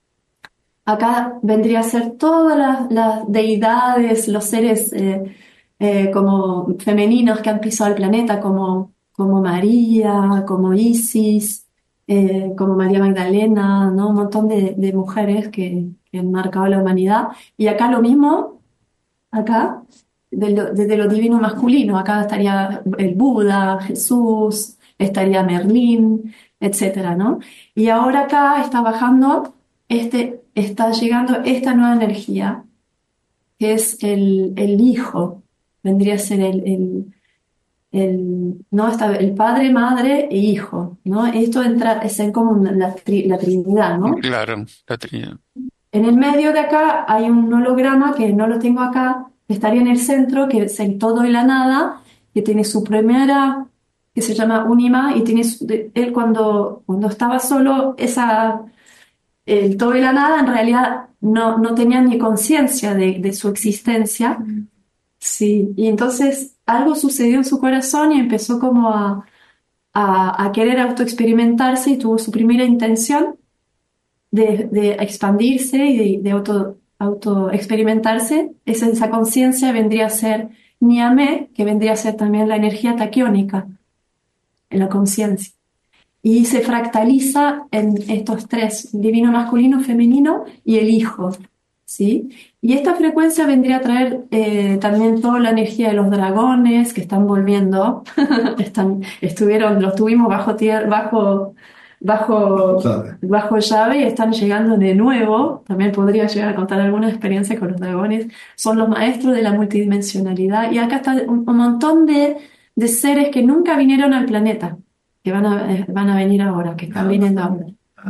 Acá vendría a ser todas las, las deidades, los seres eh, eh, como femeninos que han pisado el planeta, como, como María, como Isis, eh, como María Magdalena, ¿no? Un montón de, de mujeres que, que han marcado la humanidad. Y acá lo mismo, acá, de lo- desde lo divino masculino, acá estaría el Buda, Jesús, estaría Merlín, etcétera, ¿no? Y ahora acá está bajando, este, está llegando esta nueva energía, que es el, el hijo, vendría a ser el, el, el- ¿no? Está el padre, madre e hijo, ¿no? Esto entra, es en común la, tri- la Trinidad, ¿no? Claro, la Trinidad. En el medio de acá hay un holograma que no lo tengo acá, que estaría en el centro, que es el todo y la nada, que tiene su primera, que se llama Unima, y tiene su- de- él cuando, cuando estaba solo, esa, el todo y la nada, en realidad no, no tenía ni conciencia de, de su existencia. Sí, y entonces algo sucedió en su corazón y empezó como a, a, a querer autoexperimentarse y tuvo su primera intención de, de expandirse y de, de auto, auto experimentarse. Esa, esa conciencia vendría a ser Niamé, que vendría a ser también la energía taquiónica en la conciencia. Y se fractaliza en estos tres, divino masculino, femenino y el hijo, ¿sí? Y esta frecuencia vendría a traer eh, también toda la energía de los dragones que están volviendo, están, estuvieron, los tuvimos bajo tierra, bajo, bajo, ¿Sabe? bajo llave y están llegando de nuevo. También podría llegar a contar alguna experiencia con los dragones. Son los maestros de la multidimensionalidad. Y acá está un, un montón de, de seres que nunca vinieron al planeta que van a, eh, van a venir ahora, que están viniendo ahora.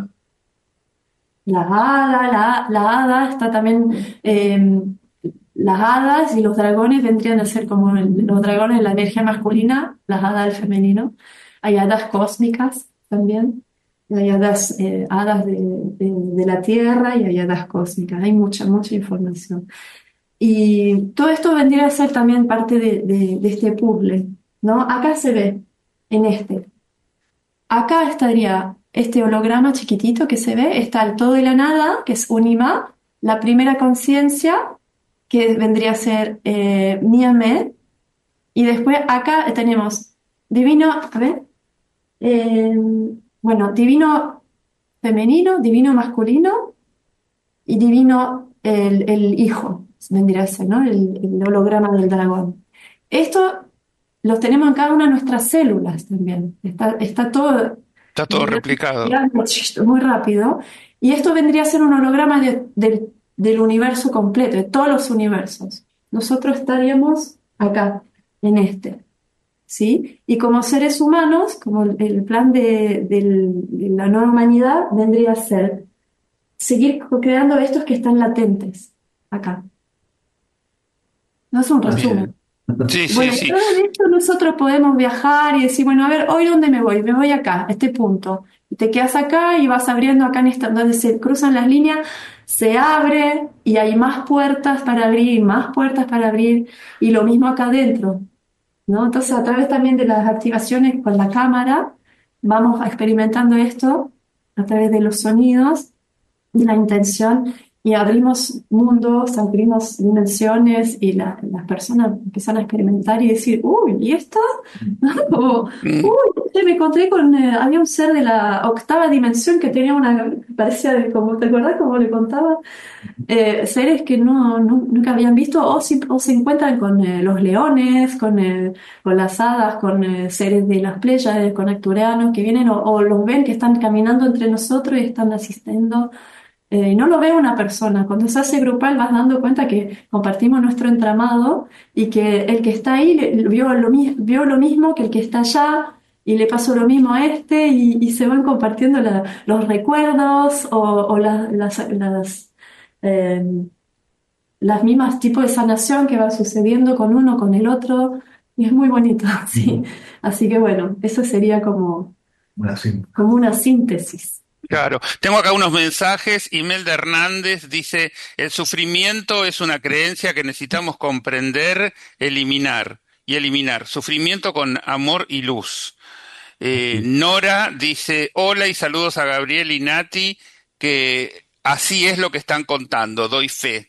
La hada, la, la hada está también, eh, las hadas y los dragones vendrían a ser como el- los dragones de la energía masculina, las hadas del femenino. Hay hadas cósmicas también, hay hadas, eh, hadas de, de- de la tierra y hay hadas cósmicas, hay mucha, mucha información. Y todo esto vendría a ser también parte de, de de este puzzle, ¿no? Acá se ve, en este. Acá estaría este holograma chiquitito que se ve, está el todo y la nada, que es Unima, la primera conciencia, que vendría a ser eh, Niamey, y después acá tenemos divino, a ver, eh, bueno, divino femenino, divino masculino y divino el, el hijo, vendría a ser, ¿no? El, el holograma del dragón. Esto los tenemos en cada una de nuestras células también, está, está todo Está todo replicado. muy rápido. Y esto vendría a ser un holograma de- del del universo completo, de todos los universos. nosotros estaríamos acá, en este, ¿sí? Y como seres humanos, como el el plan de, del- de la nueva humanidad vendría a ser seguir creando estos que están latentes acá. No es un Bien. resumen. Sí, sí, Bueno, y sí. todo esto nosotros podemos viajar y decir, bueno, a ver, ¿hoy dónde me voy? Me voy acá, a este punto. Y te quedas acá y vas abriendo acá en esta, donde se cruzan las líneas, se abre y hay más puertas para abrir, más puertas para abrir, y lo mismo acá adentro, ¿no? Entonces, a través también de las activaciones con la cámara, vamos experimentando esto a través de los sonidos de la intención y abrimos mundos, abrimos dimensiones y la- las personas empiezan a experimentar y decir, uy, ¿y esto? O, Mm, uy, che, me encontré con, eh, había un ser de la octava dimensión que tenía una, parecía de como, ¿te acuerdas cómo le contaba? Eh, seres que no, nu- nunca habían visto o, si- o se encuentran con eh, los leones, con, eh, con las hadas, con eh, seres de las Pléyades, con acturianos que vienen o, o los ven que están caminando entre nosotros y están asistiendo. Eh, no lo ve una persona. Cuando se hace grupal vas dando cuenta que compartimos nuestro entramado y que el que está ahí le- vio lo, mi- vio lo mismo que el que está allá y le pasó lo mismo a este y, y se van compartiendo la- los recuerdos o, o la- las, las, eh, las mismas tipos de sanación que va sucediendo con uno, con el otro. Y es muy bonito, sí. Así que bueno, eso sería como, Bueno, sí. como una síntesis. claro. Tengo acá unos mensajes. Imelda Hernández dice, el sufrimiento es una creencia que necesitamos comprender, eliminar y eliminar. Sufrimiento con amor y luz. Eh, Nora dice, hola y saludos a Gabriel y Nati, que así es lo que están contando, doy fe.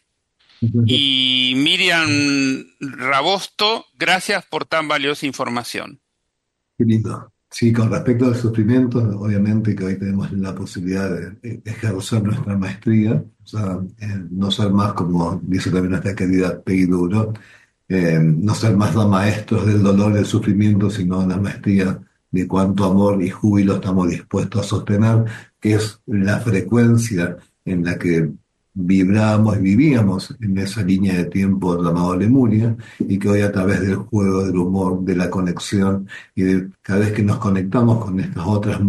Y Miriam Rabosto, gracias por tan valiosa información. Qué lindo. Sí, con respecto al sufrimiento, obviamente que hoy tenemos la posibilidad de eh, ejercer nuestra maestría, o sea, eh, no ser más, como dice también nuestra querida Peggy Duro, eh, no ser más los maestros del dolor y del sufrimiento, sino la maestría de cuánto amor y júbilo estamos dispuestos a sostener, que es la frecuencia en la que vibramos y vivíamos en esa línea de tiempo llamada Lemuria, y que hoy a través del juego, del humor, de la conexión y de cada vez que nos conectamos con estas otras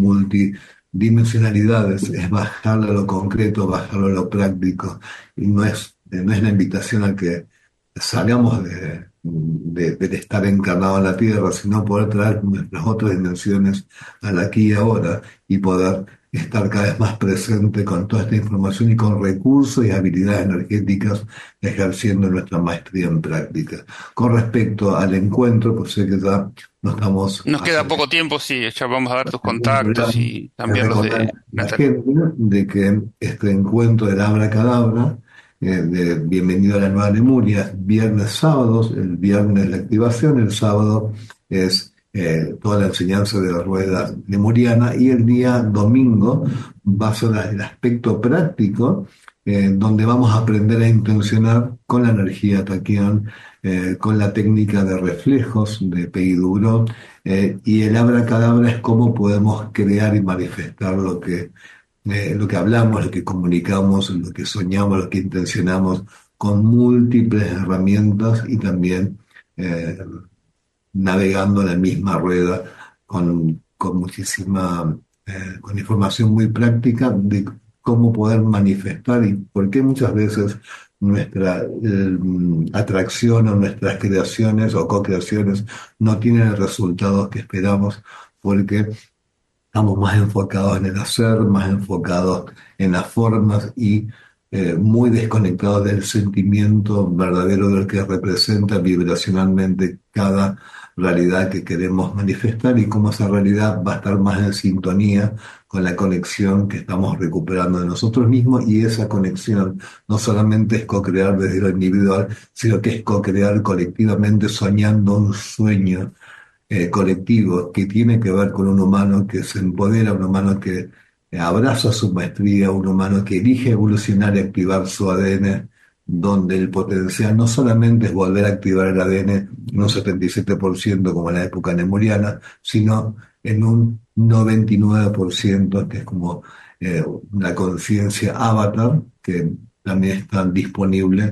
multidimensionalidades, es bajarlo a lo concreto, bajarlo a lo práctico, y no es, eh, no es la invitación a que salgamos de, de- del estar encarnado en la Tierra, sino poder traer nuestras otras dimensiones al aquí y ahora y poder estar cada vez más presente con toda esta información y con recursos y habilidades energéticas ejerciendo nuestra maestría en práctica. Con respecto al encuentro, pues sé que ya no estamos Nos queda acercando. poco tiempo, sí, ya vamos a dar tus contactos y Es también los recordar a de la Natalia. gente de que este encuentro del Abracadabra, eh, de Bienvenido a la Nueva Lemuria, es viernes, sábados. El viernes la activación, el sábado es eh, toda la enseñanza de la rueda lemuriana, y el día domingo va a ser el aspecto práctico, eh, donde vamos a aprender a intencionar con la energía taquión, eh, con la técnica de reflejos de Peggy Duro, eh, y el abracadabra es cómo podemos crear y manifestar lo que, eh, lo que hablamos, lo que comunicamos, lo que soñamos, lo que intencionamos, con múltiples herramientas y también eh, navegando en la misma rueda con, con muchísima, eh, con información muy práctica de cómo poder manifestar y por qué muchas veces nuestra eh, atracción o nuestras creaciones o co-creaciones no tienen los resultados que esperamos, porque estamos más enfocados en el hacer, más enfocados en las formas y eh, muy desconectados del sentimiento verdadero del que representa vibracionalmente cada realidad que queremos manifestar, y cómo esa realidad va a estar más en sintonía con la conexión que estamos recuperando de nosotros mismos. Y esa conexión no solamente es co-crear desde lo individual, sino que es co-crear colectivamente, soñando un sueño eh, colectivo que tiene que ver con un humano que se empodera, un humano que eh, abraza su maestría, un humano que elige evolucionar y activar su A D N, donde el potencial no solamente es volver a activar el A D N en un setenta y siete por ciento como en la época nemuriana, sino en un noventa y nueve por ciento, que es como eh, una conciencia avatar que también está disponible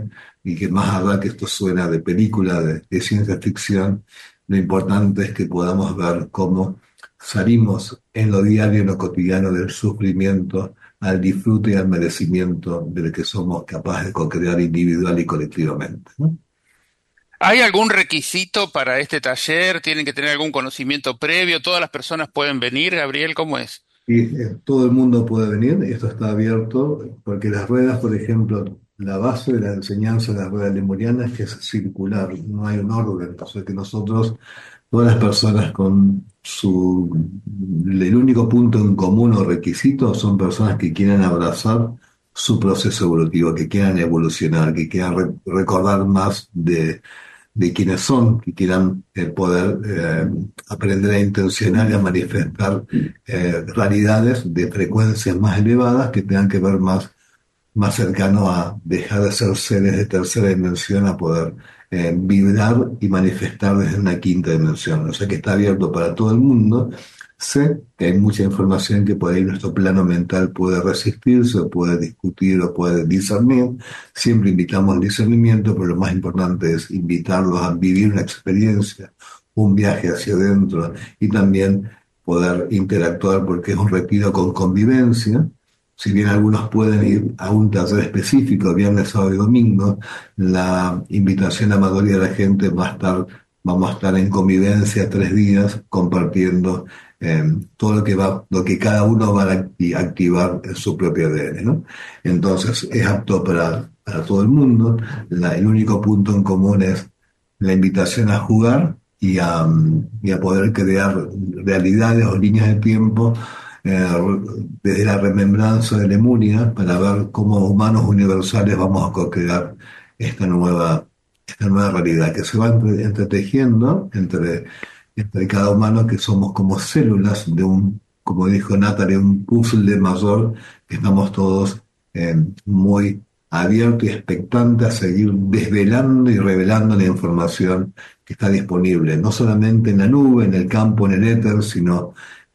y que más allá que esto suena de película, de, de ciencia ficción, lo importante es que podamos ver cómo salimos en lo diario, en lo cotidiano del sufrimiento, al disfrute y al merecimiento de lo que somos capaces de co-crear individual y colectivamente, ¿no? ¿Hay algún requisito para este taller? ¿Tienen que tener algún conocimiento previo? ¿Todas las personas pueden venir, Gabriel? ¿Cómo es? Y eh, todo el mundo puede venir, esto está abierto, porque las ruedas, por ejemplo, la base de la enseñanza de las ruedas lemurianas es que es circular, no hay un orden, o sea que nosotros, todas las personas con su, el único punto en común o requisito son personas que quieran abrazar su proceso evolutivo, que quieran evolucionar, que quieran re- recordar más de de quienes son, que quieran eh, poder eh, aprender a intencionar y a manifestar eh, realidades de frecuencias más elevadas que tengan que ver más, más cercano a dejar de ser seres de tercera dimensión a poder eh, vibrar y manifestar desde una quinta dimensión. O sea que está abierto para todo el mundo. Sé que hay mucha información que por ahí nuestro plano mental puede resistirse, o puede discutir, o puede discernir. Siempre invitamos al discernimiento, pero lo más importante es invitarlos a vivir una experiencia, un viaje hacia adentro y también poder interactuar porque es un retiro con convivencia. Si bien algunos pueden ir a un taller específico, viernes, sábado y domingo, la invitación a la mayoría de la gente va a estar, vamos a estar en convivencia tres días compartiendo eh, todo lo que va, lo que cada uno va a acti- activar en su propio A D N, ¿no? Entonces es apto para, para todo el mundo. La- el único punto en común es la invitación a jugar y a, mm, y a poder crear realidades o líneas de tiempo eh, desde la remembranza de Lemuria para ver cómo humanos universales vamos a co-crear esta nueva, esta nueva realidad que se va entre- entretejiendo entre, entre cada humano, que somos como células de un, como dijo Natalie, un puzzle mayor que estamos todos eh, muy abiertos y expectantes a seguir desvelando y revelando la información que está disponible, no solamente en la nube, en el campo, en el éter, sino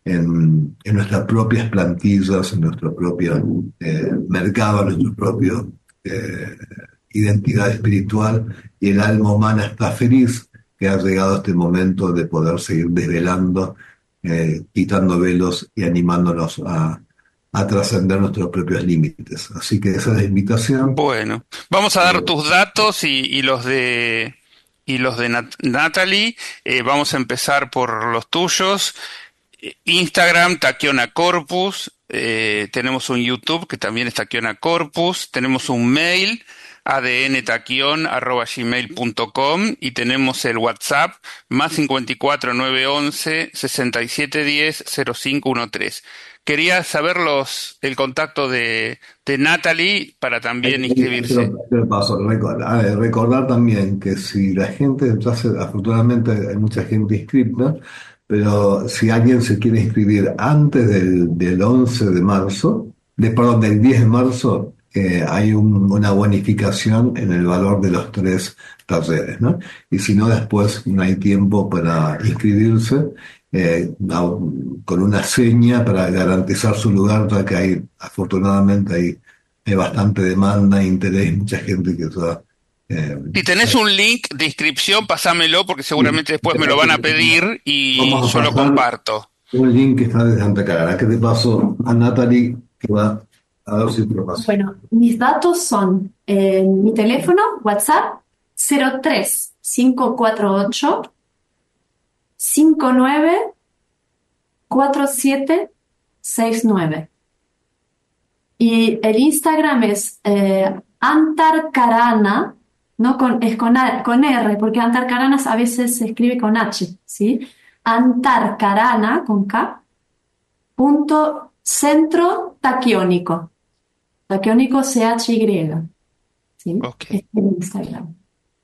en, en nuestras propias plantillas, en nuestro propio eh, mercado, en nuestro propio eh, identidad espiritual, y el alma humana está feliz que ha llegado este momento de poder seguir desvelando, eh, quitando velos y animándonos a, a trascender nuestros propios límites. Así que esa es la invitación. Bueno, vamos a dar Eh, tus datos y, y los de y los de Nat- Natalie. Eh, vamos a empezar por los tuyos. Eh, Instagram, Taquiona Corpus. Eh, tenemos un YouTube que también es Taquiona Corpus. Tenemos un mail, adntaquion arroba gmail punto com, y tenemos el WhatsApp más cincuenta y cuatro nueve once sesenta y siete diez cero cinco trece. Quería saber los, el contacto de, de Natalie para Ahí- también ahí- ahí te lo, inscribirse. te lo paso. Recordar, recordar también que si la gente, ya se- afortunadamente hay mucha gente inscrita, pero si alguien se quiere inscribir antes del, del once de marzo, de, perdón, del diez de marzo, eh, hay un- una bonificación en el valor de los tres talleres, ¿no? Y si no, después no hay tiempo para inscribirse, eh, a- con una seña para garantizar su lugar, ya que hay, afortunadamente, hay hay bastante demanda, interés, mucha gente que está... eh, Si tenés un link de inscripción, pasámelo porque sí, seguramente después me lo van a pedir y vamos a yo lo pasar comparto. un link que está de Santa Clara, que te paso a Natalie, que va a ver si te lo paso. Bueno, mis datos son eh, mi teléfono, WhatsApp, cero tres cinco cuatro ocho cinco nueve cuatro siete seis nueve. Y el Instagram es eh, Antarcarana, ¿no? Con, es con, A- con R, porque Antarcarana a veces se escribe con H, ¿sí? Antarcarana, con K, punto centro taquiónico. Taquiónico C H Y, ¿sí? Ok. Este es el Instagram.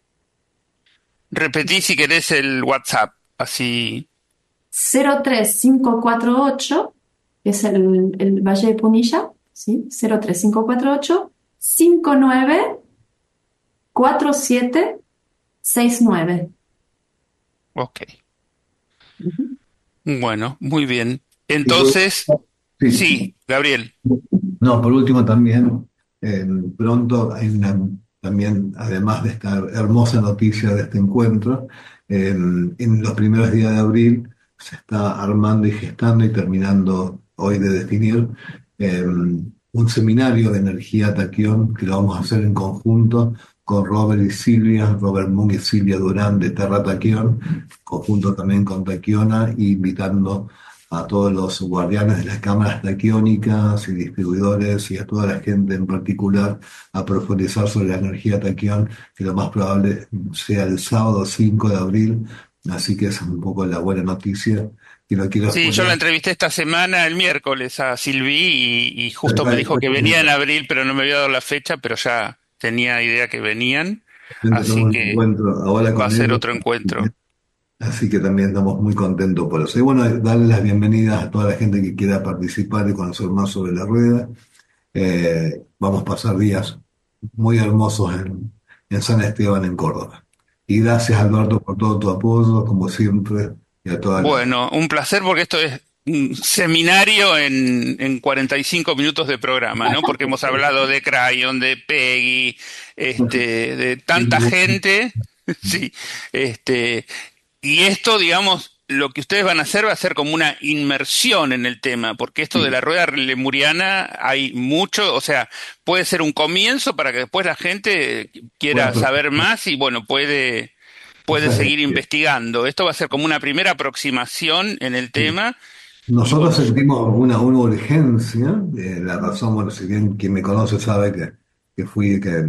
Repetí si querés el WhatsApp, así. cero tres cinco cuatro ocho, que es el, el Valle de Punilla, ¿sí? cero tres cinco cuatro ocho cinco nueve cuatro siete seis nueve. Ok. Ujú. Bueno, muy bien. Y por- Entonces, sí, sí, Gabriel. no, por último también, eh, pronto hay una, también, además de esta hermosa noticia de este encuentro, eh, en los primeros días de abril se está armando y gestando y terminando hoy de definir eh, un seminario de energía taquión que lo vamos a hacer en conjunto con Robert y Silvia, Robert Moon y Silvia Durán de Terra Taquión, conjunto también con Taquiona, invitando a todos los guardianes de las cámaras taquiónicas y distribuidores y a toda la gente en particular a profundizar sobre la energía taquión, que lo más probable sea el sábado cinco de abril, así que esa es un poco la buena noticia. Y lo quiero Sí, exponer. yo la entrevisté esta semana, el miércoles, a Silvi y, y justo me dijo que venía en abril, pero no me había dado la fecha, pero ya tenía idea que venían, así que ahora va a ser él, otro encuentro. Así que también estamos muy contentos por eso. Y bueno, darle las bienvenidas a toda la gente que quiera participar y conocer más sobre la rueda. Eh, vamos a pasar días muy hermosos en, en San Esteban, en Córdoba. Y gracias, Alberto, por todo tu apoyo, como siempre. Y a toda la... Bueno, un placer porque esto es un seminario en, en cuarenta y cinco minutos de programa, ¿no? Porque hemos hablado de Crayon, de Peggy, este, de tanta gente, sí, este, y esto, digamos, lo que ustedes van a hacer va a ser como una inmersión en el tema, porque esto de la rueda lemuriana hay mucho, o sea, puede ser un comienzo para que después la gente quiera Bueno, saber más y bueno, puede... puede seguir investigando. Esto va a ser como una primera aproximación en el tema. Nosotros bueno, sentimos una, una urgencia, eh, la razón, bueno, si bien quien me conoce sabe que, que fui que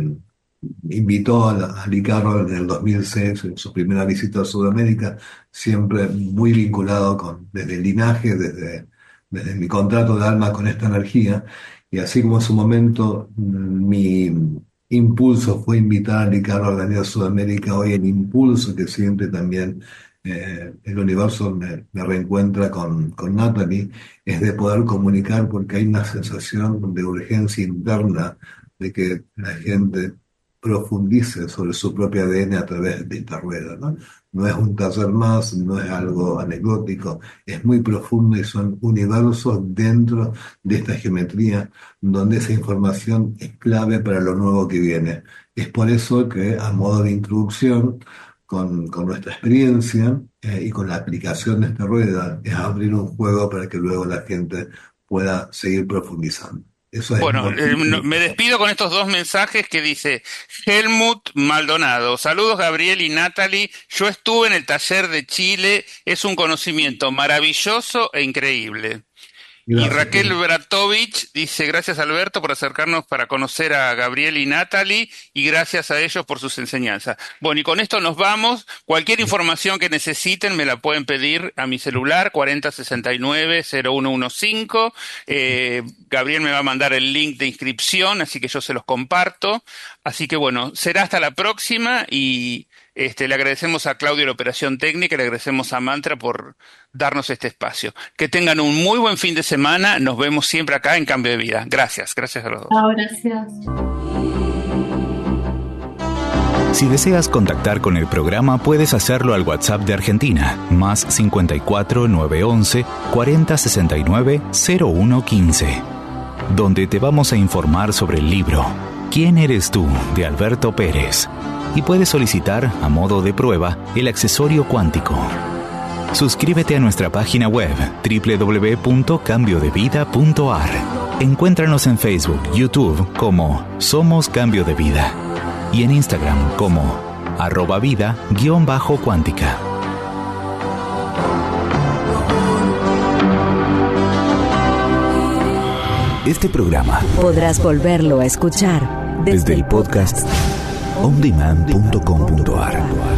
invitó a, a Licarro en el dos mil seis, en su primera visita a Sudamérica, siempre muy vinculado con, desde el linaje, desde, desde mi contrato de alma con esta energía, y así como en su momento mi impulso fue invitar a Licarro a organizar Sudamérica, hoy el impulso que siente también eh, el universo me, me reencuentra con, con Natalie, es de poder comunicar, porque hay una sensación de urgencia interna de que la gente profundice sobre su propio A D N a través de esta rueda, ¿no? No es un taller más, no es algo anecdótico, es muy profundo y son universos dentro de esta geometría donde esa información es clave para lo nuevo que viene. Es por eso que, a modo de introducción, con, con nuestra experiencia eh, y con la aplicación de esta rueda, es abrir un juego para que luego la gente pueda seguir profundizando. Eso es bueno, muy... eh, no, me despido con estos dos mensajes que dice Helmut Maldonado. Saludos, Gabriel y Natalie. Yo estuve en el taller de Chile. Es un conocimiento maravilloso e increíble. Gracias. Y Raquel Bratovich dice, gracias Alberto por acercarnos para conocer a Gabriel y Natalie y gracias a ellos por sus enseñanzas. Bueno, y con esto nos vamos. Cualquier información que necesiten me la pueden pedir a mi celular cuarenta sesenta y nueve cero uno quince. Eh, Gabriel me va a mandar el link de inscripción, así que yo se los comparto. Así que bueno, será hasta la próxima y este, le agradecemos a Claudio la operación técnica, le agradecemos a Mantra por darnos este espacio. Que tengan un muy buen fin de semana. Nos vemos siempre acá en Cambio de Vida. Gracias, gracias a los dos. Chao, gracias. Si deseas contactar con el programa, puedes hacerlo al WhatsApp de Argentina, más cincuenta y cuatro nueve once cuarenta sesenta y nueve cero uno quince, donde te vamos a informar sobre el libro ¿Quién eres tú?, de Alberto Pérez, y puedes solicitar, a modo de prueba, el accesorio cuántico. Suscríbete a nuestra página web doble u doble u doble u punto cambio de vida punto a r. Encuéntranos en Facebook, YouTube como Somos Cambio de Vida y en Instagram como arroba vida guión bajo cuántica. Este programa podrás volverlo a escuchar desde el podcast on demand punto com punto a r.